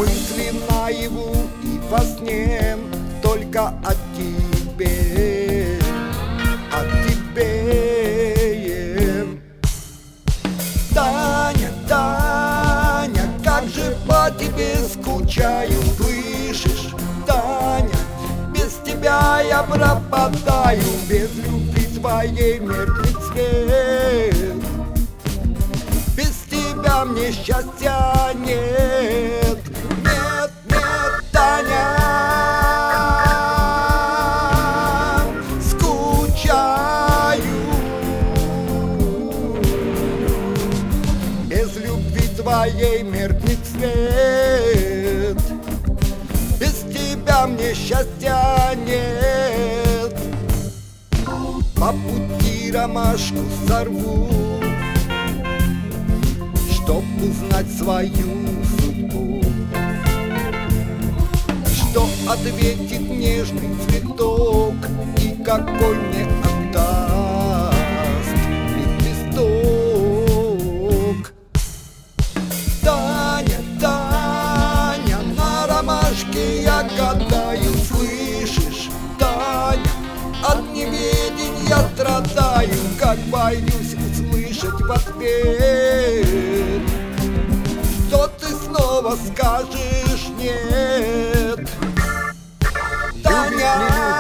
Мысли наяву и во сне только о тебе, о тебе. Таня, Таня, как же по тебе скучаю, слышишь, Таня? Без тебя я пропадаю, без любви твоей мертвый свет. Без тебя мне счастья нет, нет, нет, Таня. Скучаю, без любви твоей меркнет свет. Без тебя мне счастья нет. По пути ромашку сорву, чтоб узнать свою судьбу. Что ответит нежный цветок и какой мне отдаст лепесток. Таня, Таня, на ромашке я гадаю, слышишь, Таня? От неведения страдаю, как боюсь услышать в ответ, что ты снова скажешь нет. Таня,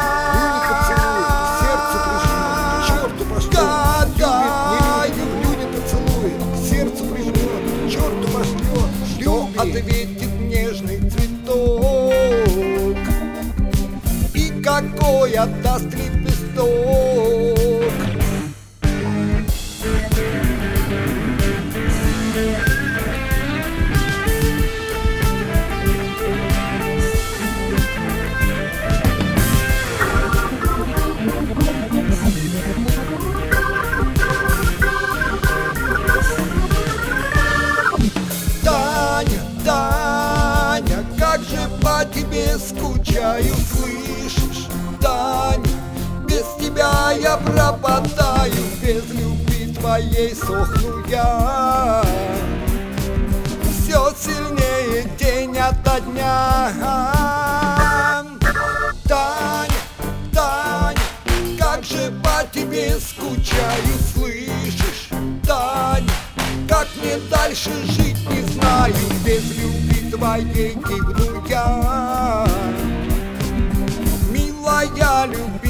сердцу прижмет, к черту пошлет. Любит, поцелует, к сердцу прижмет, к черту пошлет. что ответит нежный цветок и какой отдаст лепесток. Таня, Таня, как же по тебе скучаю, слышишь, Таня? Без тебя я пропадаю, без любви твоей сохну я. Все сильнее день ото дня. Таня, Таня, как же по тебе скучаю, слышишь, Таня? Как мне дальше жить, не знаю, без любви твоей гибну я. Милая любовь